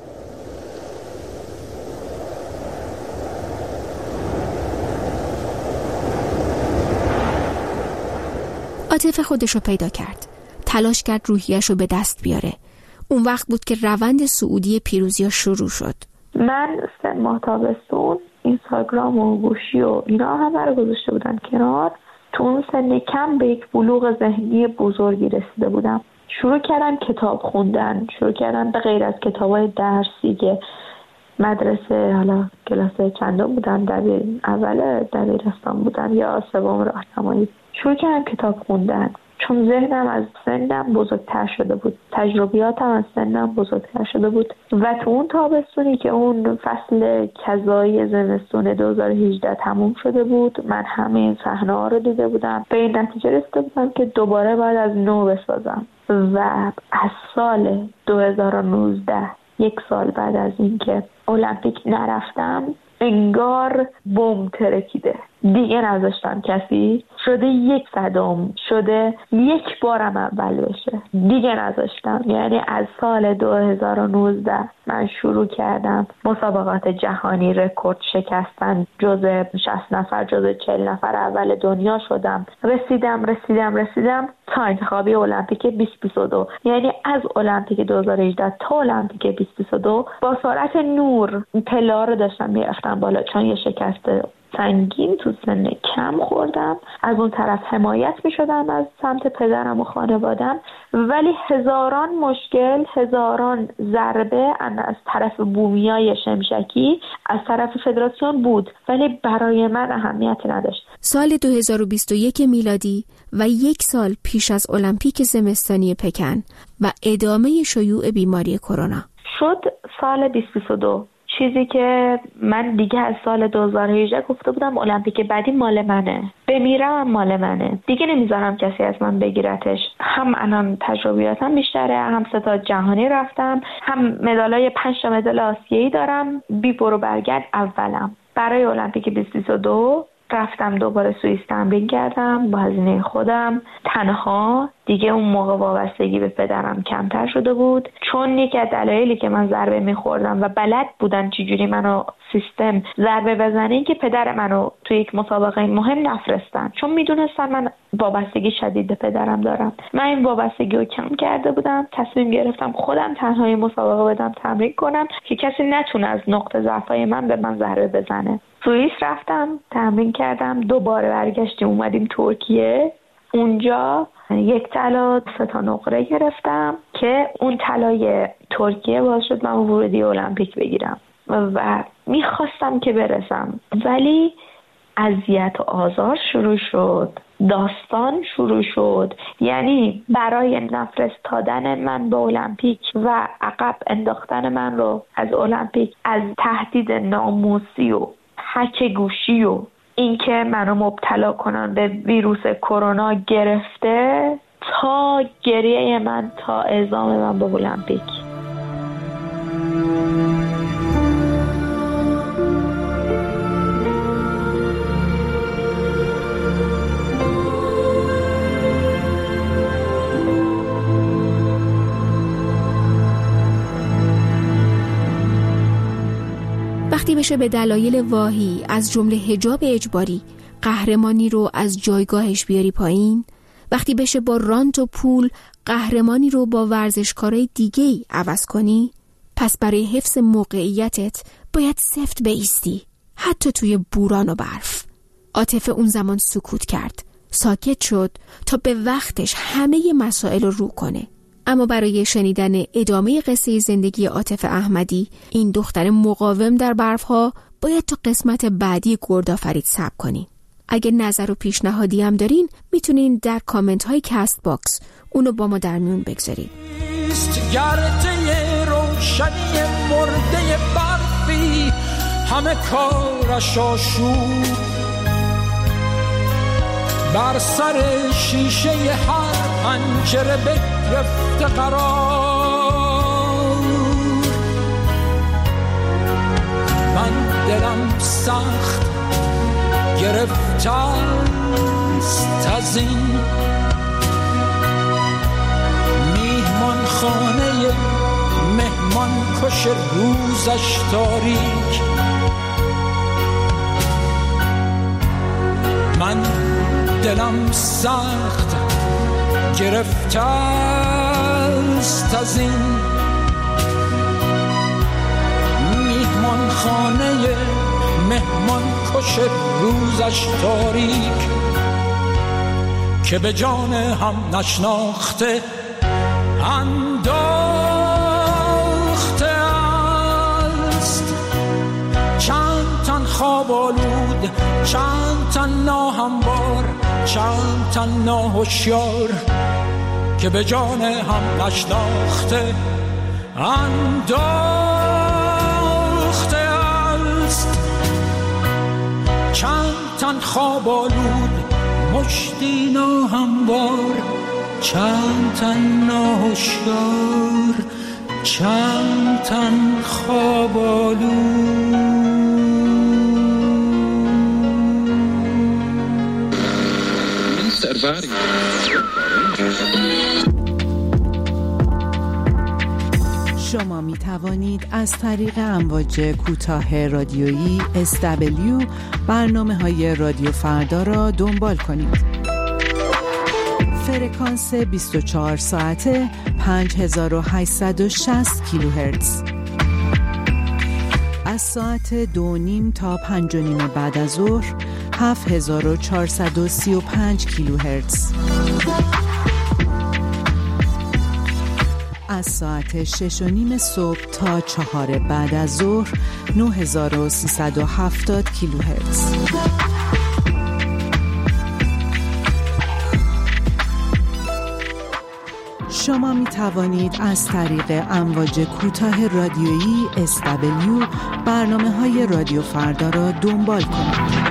عاطفه خودش رو پیدا کرد. تلاش کرد روحیش رو به دست بیاره. اون وقت بود که روند صعودی پیروزی‌ها شروع شد. من سه ماه تابستون اینستاگرام و گوشی و اینا همه رو گذاشته بودن کنار. تو اون سن کم به یک بلوغ ذهنی بزرگی رسیده بودم. شروع کردم کتاب خوندن، شروع کردم به غیر از کتابای درسی که مدرسه، حالا کلاس چندم بودم، دبیر اول دبیرستان بودم یا سوم راهنمایی، شروع کردم کتاب خوندن. چون ذهنم از سنم بزرگتر شده بود، تجربیاتم از سنم بزرگتر شده بود و تو اون تابستونی که اون فصل کذایی زمستون دو هزار و هجده تموم شده بود، من همه این صحنه‌ها رو دیده بودم. به این نتیجه رسیده بودم که دوباره باید از نو بسازم و از سال دو هزار و نوزده، یک سال بعد از اینکه المپیک نرفتم، انگار بمب ترکیده. دیگه نذاشتم کسی شده یک صدم شده یک بارم اول بشه، دیگه نذاشتم. یعنی از سال دو هزار و نوزده من شروع کردم مسابقات جهانی رکورد شکستن، جزء شصت نفر جزء چهل نفر اول دنیا شدم. رسیدم رسیدم رسیدم تا انتخابی المپیک بیست بیست و دو. یعنی از المپیک دو هزار و هجده تا المپیک بیست بیست و دو با سرعت نور پلا رو داشتم میرفتم بالا، چون یه شکست سنگین تو سن کم خوردم. از اون طرف حمایت می شدم از سمت پدرم و خانوادم، ولی هزاران مشکل، هزاران ضربه از طرف بومیای شمشکی، از طرف فدراسیون بود، ولی برای من اهمیتی نداشت. سال دو هزار و بیست و یک میلادی و یک سال پیش از المپیک زمستانی پکن و ادامه شیوع بیماری کرونا شد سال بیست بیست و دو. چیزی که من دیگه از سال دو هزار و هجده گفته بودم المپیک بعدی مال منه، بمیرم مال منه، دیگه نمیذارم کسی از من بگیرتش. هم الان تجربیاتم بیشتره، هم سه تا جهانی رفتم، هم مدالای پنج تا مدال آسیایی دارم، بی برو برگرد اولم. برای المپیک بیست بیست و دو رفتم دوباره سوئیس تمرین کردم با هزینه خودم تنها. دیگه اون موقع وابستگی به پدرم کمتر شده بود، چون یکی از دلایلی که من ضربه میخوردم و بلد بودن چجوری منو سیستم ضربه بزنه این که پدر منو تو یک مسابقه مهم نفرستن، چون میدونستن من وابستگی شدید به پدرم دارم. من این وابستگی رو کم کرده بودم، تصمیم گرفتم خودم تنهایی مسابقه بدم تمرین کنم که کسی نتونه از نقطه ضعفای من به من ضربه بزنه. سوئیس رفتم تمرین کردم، دوباره برگشتیم اومدیم ترکیه. اونجا یک طلا سه تا نقره گرفتم که اون طلای ترکیه باعث شد من ورودی المپیک بگیرم و میخواستم که برسم، ولی اذیت و آزار شروع شد، داستان شروع شد. یعنی برای نفرستادن من به المپیک و عقب انداختن من رو از المپیک، از تهدید ناموسی و هک گوشی و اینکه منو مبتلا کنن به ویروس کرونا گرفته تا گریه من، تا اعزام من به المپیک. وقتی بشه به دلایل واهی از جمله حجاب اجباری قهرمانی رو از جایگاهش بیاری پایین، وقتی بشه با رانت و پول قهرمانی رو با ورزشکارای دیگه‌ای عوض کنی، پس برای حفظ موقعیتت باید سفت بایستی، حتی توی بوران و برف. عاطفه اون زمان سکوت کرد، ساکت شد تا به وقتش همه مسائل رو رو کنه. اما برای شنیدن ادامه قصه زندگی عاطفه احمدی، این دختر مقاوم در برفها، باید تا قسمت بعدی گردآفرید صبر کنین. اگه نظر و پیشنهادی هم دارین میتونین در کامنت های کست باکس اونو با ما در میون بگذارید. گرده روشنی مرده برفی همه کارش آشود، بر سر شیشه هر پنجره بگرفته قرار. من دلم سخت گرفته است از این میهمان خانه مهمان کش روزش تاریک. من دلم سخت گرفته است از این میهمان خانه مهمان کش روزش تاریک که به جان هم نشناخته انداخته است. چند تن خواب آلود، چند تن ناهموار، چند تن ناهوشیار که به جان هم نشناخته انداخته است. چند تن خواب آلود، مشتی ناهموار، چند تن ناهوشیار، چند تن خواب آلود. شما می توانید از طریق امواج کوتاه رادیویی اس دبلیو برنامه های رادیو فردا را دنبال کنید. فرکانس بیست و چهار ساعته پنج هزار و هشتصد و شصت کیلوهرتز. از ساعت دو نیم تا پنج و نیم بعد از ظهر هفت هزار و چهارصد و سی و پنج کیلوهرتز. از ساعت شش و نیم صبح تا چهار بعد از ظهر نه هزار و سیصد و هفتاد کیلوهرتز. شما می توانید از طریق امواج کوتاه رادیویی اس دبلیو برنامه های رادیو فردا را دنبال کنید.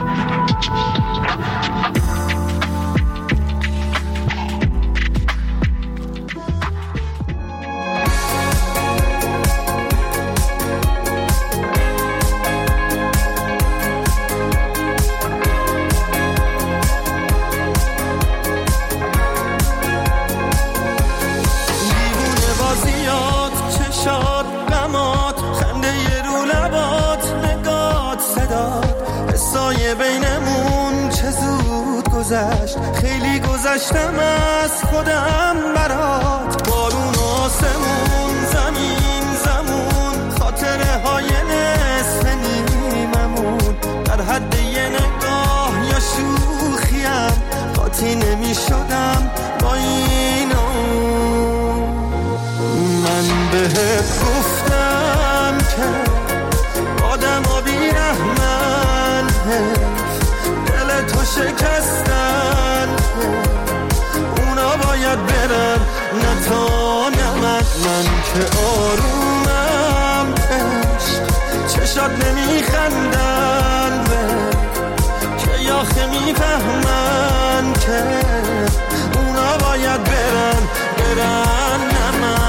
خیلی گذشتم از خودم برات، بارون آسمون زمین زمون، خاطره های نصف نیممون، در حد یه نگاه یا شوخیم قاطی نمی شدم با اینو. من بهت گفتم که آدم ها بی رحمن، دل تو شکستن، اونا باید برن نه تا نه من. من که آرومم عشق، چشات نمیخندن به که یاخه میفهمن که اونا باید برن برن نه من.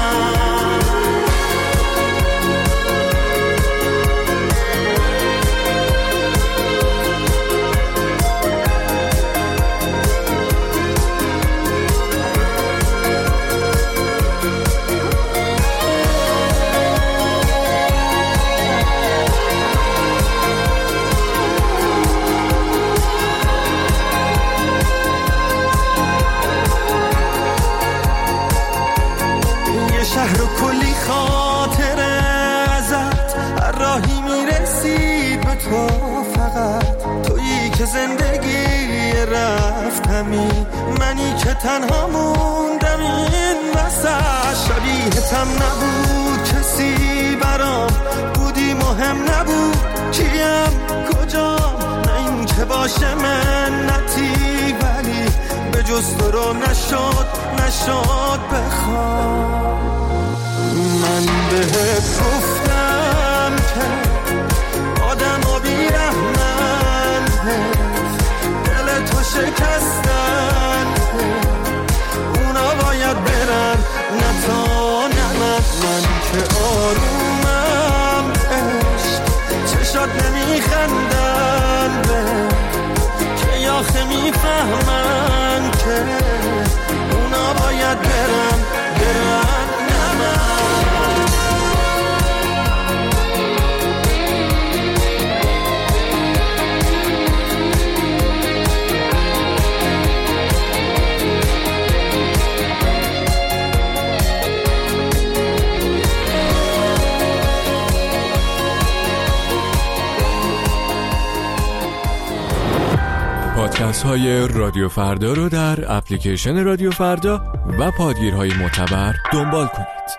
شهر و کلی خاطره ازت، هر راهی میرسید به تو، فقط تویی که زندگی رفتمی، منی که تنها موندم این وسط. شبیهتم نبود کسی برام، بودی مهم نبود کیم کجام، نه این که باشه منتی، ولی به جز تو رو نشد نشد بخوام. من بهت گفتم که آدم ها بی رحمن، دل تو شکستن، اونا باید برن نه تا نه من. من که آرومم عشق، چشات نمیخندن به که یاخه میفهمن که بازهای رادیو فردا رو در اپلیکیشن رادیو فردا و پادگیرهای معتبر دنبال کنید.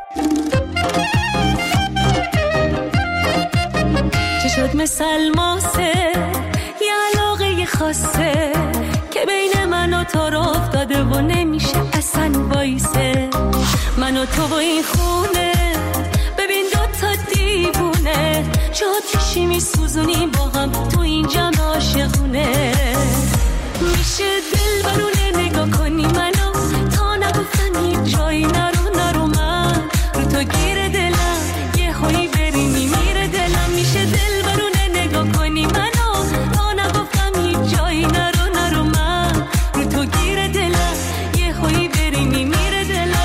چه شد مثل ماسه یه علاقه خاصه که بین من و تو رو افتاده و نمیشه اصلا وایسه. من و تو و این خونه ببین دوتا دیوونه جا کشی میسوزونی با هم تو این جمع عاشقونه. میشه دل برونه نگاه کنی منو تا نگفتن هیچ جایی نرو نرو من رو تو گیر دلم یه هایی بری میمیره دلم. میشه دل برونه نگاه کنی منو تا نگفتم هیچ جایی نرو نرو من رو تو گیر دلم یه هایی بری میمیره دلم.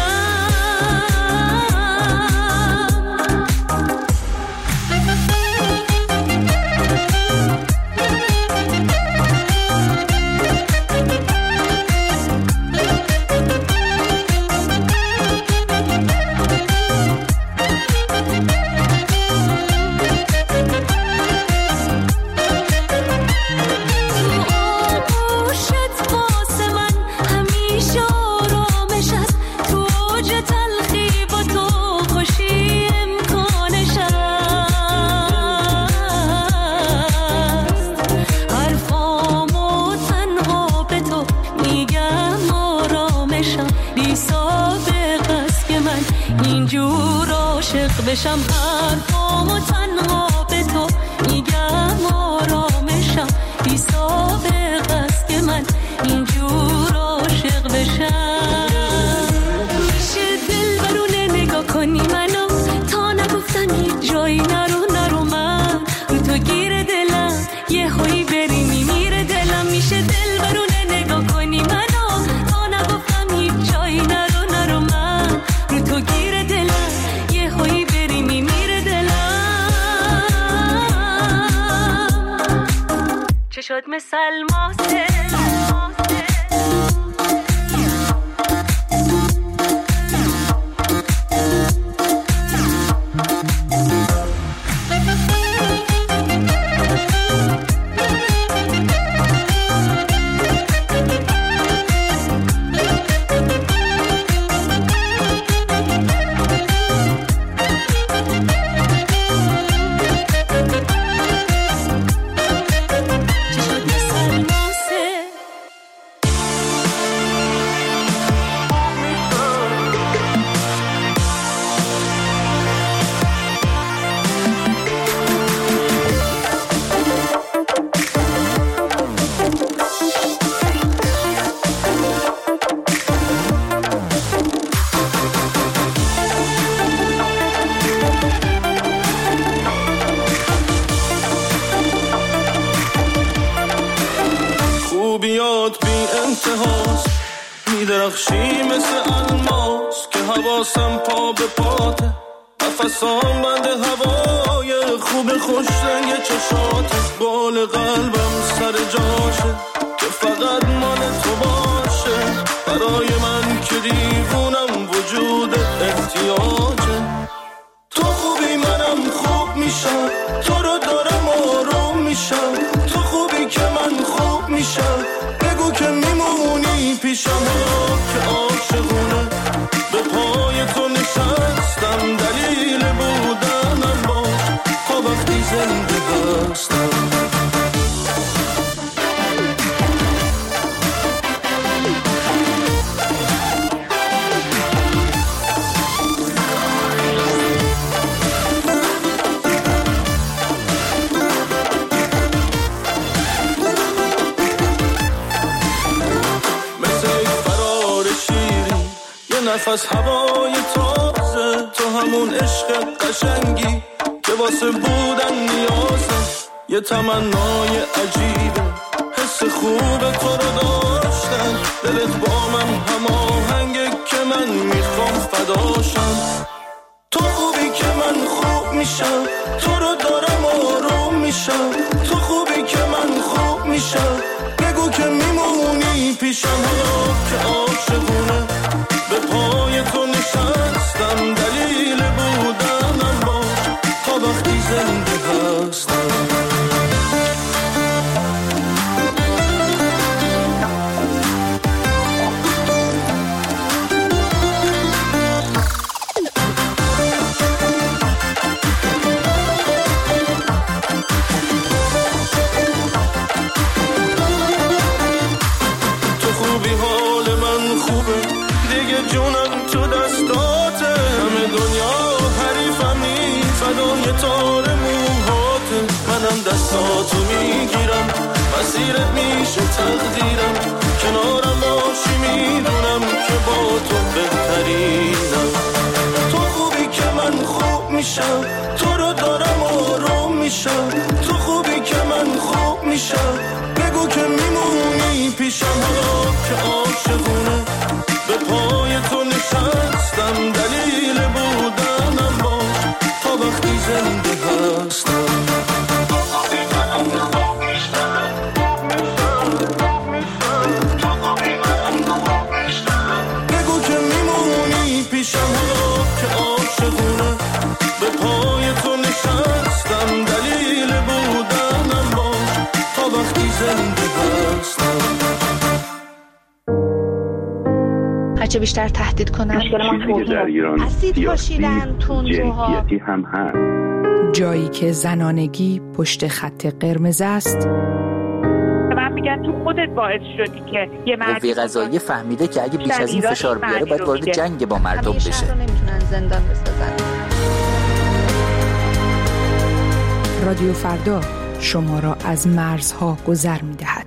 بشم حرفامو تنها به تو میگم آرامشم بی سابق است که من اینجور عاشق بشم. میشه دل برونه نگاه کنی منو تا نگفتن هیچ جایی نرو نرو من رو تو گیر دلم یه هایی بری میمیره دلم. میشه دل برونه نگاه کنی منو تا نگفتم هیچ جایی نرو نرو من رو تو گیر دلم یه هایی شد مثل ماسه. خوبیات بی انتهاست میدرخشی مثل الماس که حواسم پا به پاته نفسام بند هوای خوب خوش رنگ چشاته. بال قلبم سر جاشه که فقط مال تو باشه. برای من که دیوونم وجود احتیاجه. تو خوبی منم خوب میشم تو رو دارم آروم میشم. تو خوبی که من خوب میشم بگو که میمونی پیشم. که عاشقونه به پای تو نشستم دلیل بودنم باش تا وقتی زنده هستم. نفس هوای تازه تو همون عشق قشنگی که واسه بودن نیازه. یه تمنای عجیبه حس خوب تو رو داشتن. دلت با من هماهنگه که من میخوام فداشم. تو خوبی که من خوب میشم تو رو دارم آروم میشم. تو خوبی که من خوب میشم بگو که میمونی پیشم. که عاشقونه به پای تو نشستم دلیل بودنم باش تا وقتی زنده هستم. خوبی حال من خوبه دیگه جونم تو دستاته همه دنیا حریفمی فدای تار موهاته منم دستاتو میگیرم مسیرت میشه تقدیرم کنارم باشی میدونم که با تو بهترینم تو خوبی که من خوب میشم تو رو دارم آروم میشم تو خوبی که من خوب میشم بگو که میمونی پیشم حالا که عاشقونه به پای تو نشستم دلیل بودنم باش تا وقتی زنده هستم بگو که میمونی پیشم حالا که عاشقونه به پای تو نشستم دلیل بودنم باش تا وقتی زنده هستم هرچه بیشتر تهدید کنن چیزی که در ایران سیاسی جنسیتی هم هست جایی که زنانگی پشت خط قرمز است. من میگن تو خودت باعث شدی که یه مرد قوه قضاییه فهمیده که اگه بیش از این فشار بیاره باید وارد جنگ با مردم بشه. همیشه رو نمیتونن زندان بسازن. رادیو فردا شما را از مرزها گذر میدهد.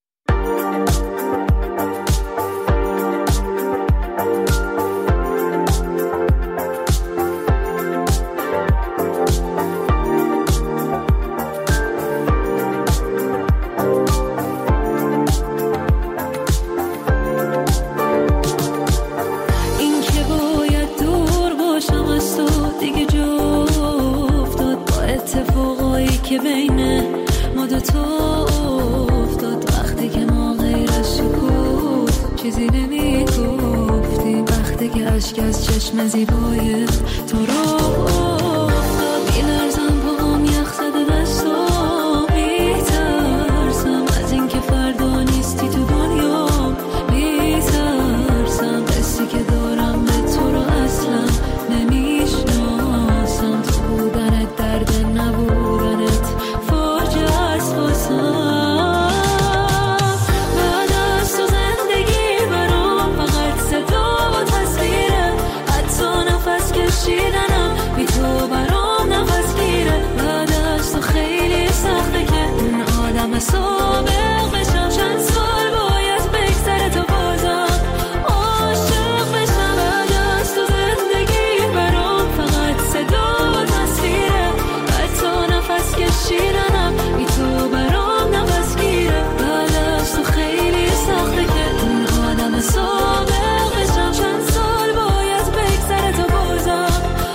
که بین ما دو تا افتاد وقتی که ما غیر از سکوت چیزی نمی گفتیم وقتی که اشک از چشم زیبای تو رو افتاد بیلرزم با هم یخ زده دستا بیترسم از این که فردا نیستی تو دنیا بیترسم قصی که دارم به تو رو اصلا نمیشناسم تو بودنت درد نبود شیدنم بی تو برام نفس گیره بعد از تو خیلی سخته که اون آدم سابق بشم چند سال باید بگذره تا بازم عاشق بشم بعد از تو زندگی برام فقط صدا و تصویره حتی نفس کشیدنم بی تو برام نفس گیره بعد از تو خیلی سخته که اون آدم سابق بشم چند سال باید بگذره تا بازم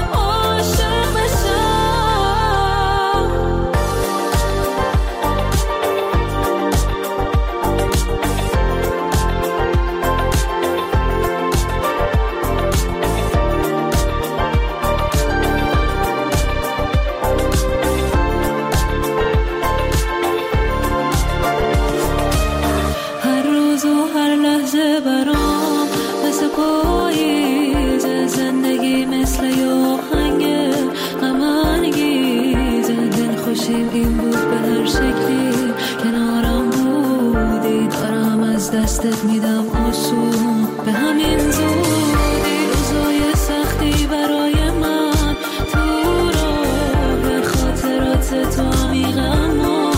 این بود به هر شکلی کنارم بودی دارم از دستت میدم آسون به همین زودی روزای سختی برای من تو راه خاطرات تو عمیق اما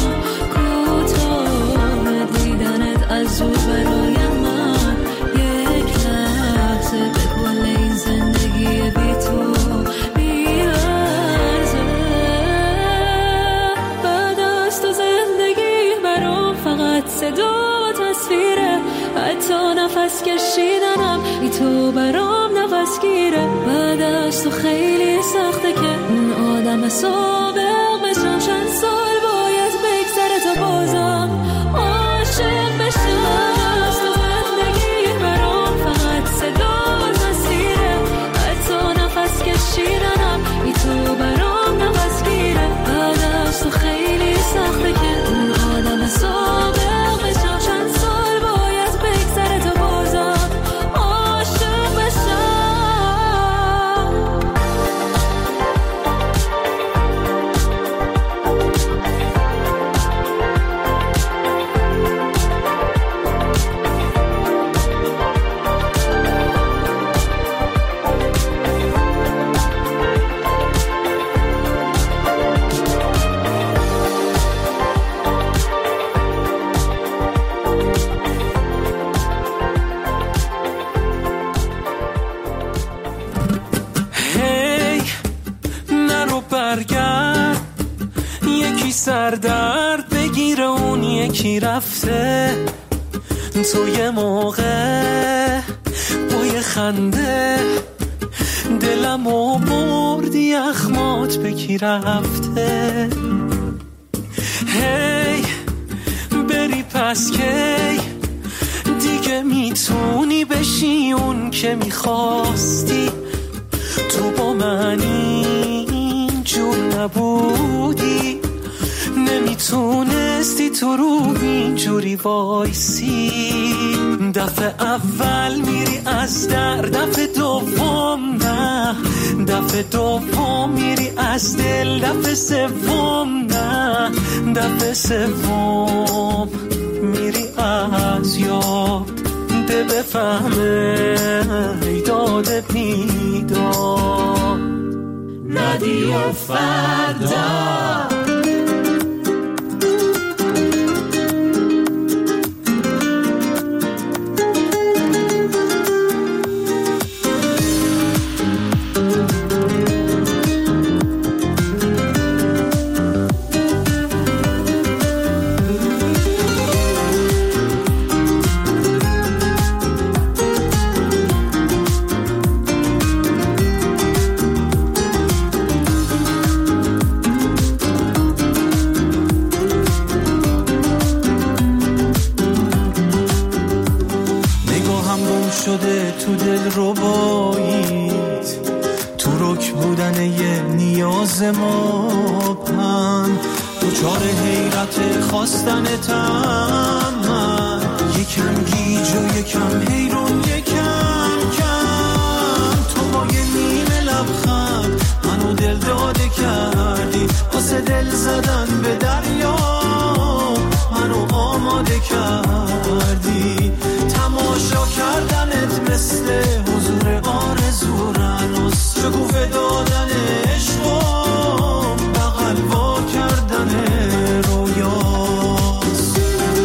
کوتاه دیدنت از زود برای من یک لحظه به کل این زندگی بی تو صدا و تصویره حتی نفس کشیدنم بی تو برام نفس گیره بعد از تو خیلی سخته که اون آدم سابق بشم چند سال باید بگذره تا بازم عاشق بشم از تو زندگی برام فقط صدا و تصویره حتی نفس کشیدنم بی تو برام نفس گیره بعد از تو خیلی سخته که اون آدم سابق یکی رفته تو یه موقع با یه خنده دلمو بردی اخمات بکی رفته. هی بری پس کی دیگه میتونی بشی اون که میخواستی، تو با من اینجور نبودی، نمیتونستی تو رو اینجوری وایسی. دفعه اول میری از در، دفعه دوم نه، دفعه دوم میری از دل، دفعه سوم نه، دفعه سوم میری از یاد. ده بفهمه داده بیدار رادیو فردا. تو دل رو بایید، تو رک بودن یه نیاز ما پن، دوچار حیرت خواستنتم من، یکم گیج و یکم حیرون یکم کم. تو با یه نیمه لبخند منو دل داده کردی، واسه دل زدن به دریا منو آماده کردی. تماشا کردنت مثل حضور آرزو رنوس، شکوفه دادن عشقم بغل وا کردن رویاست.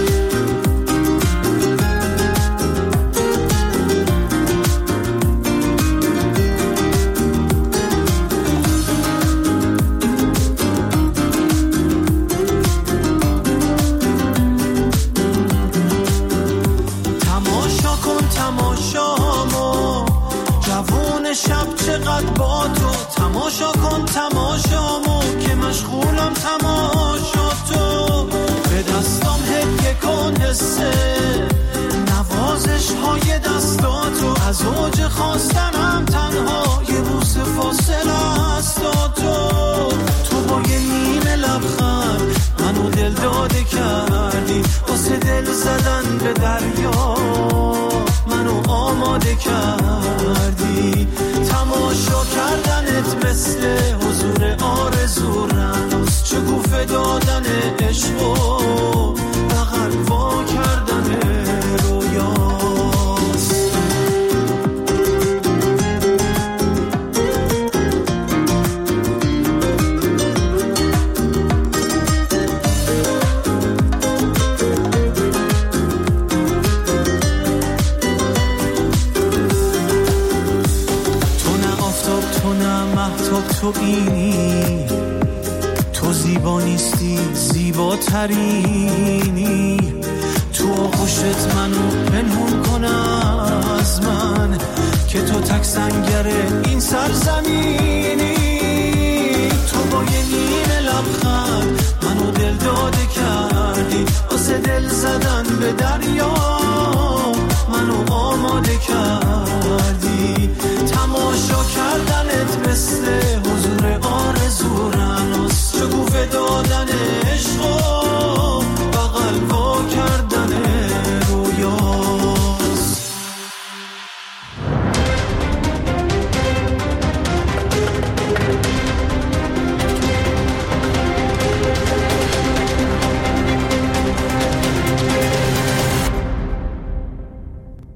شب چقدر با تو تماشا کن تماشامو، که مشغولم تماشا تو. به دستام هدیه کن حسه نوازش های دستاتو، از اوج خواستنم تنها یه بوس فاصله است تو. تو با یه نیمه لبخند منو دل داده کردی، واسه دل زدن به دریا منو آماده کردی. تماشا کردنت مثل حضور آرزو رنوس، شکوفه دادن عشق و بغل وا کردن رویاست. تو اینی، تو زیبا نیستی زیباترینی، تو آغوشت منو پنهون کن از من، که تو تک سنگر این سرزمینی. تو با یه نیمه لبخند منو دل داده کردی، واسه دل زدن به دریا منو آماده کردی.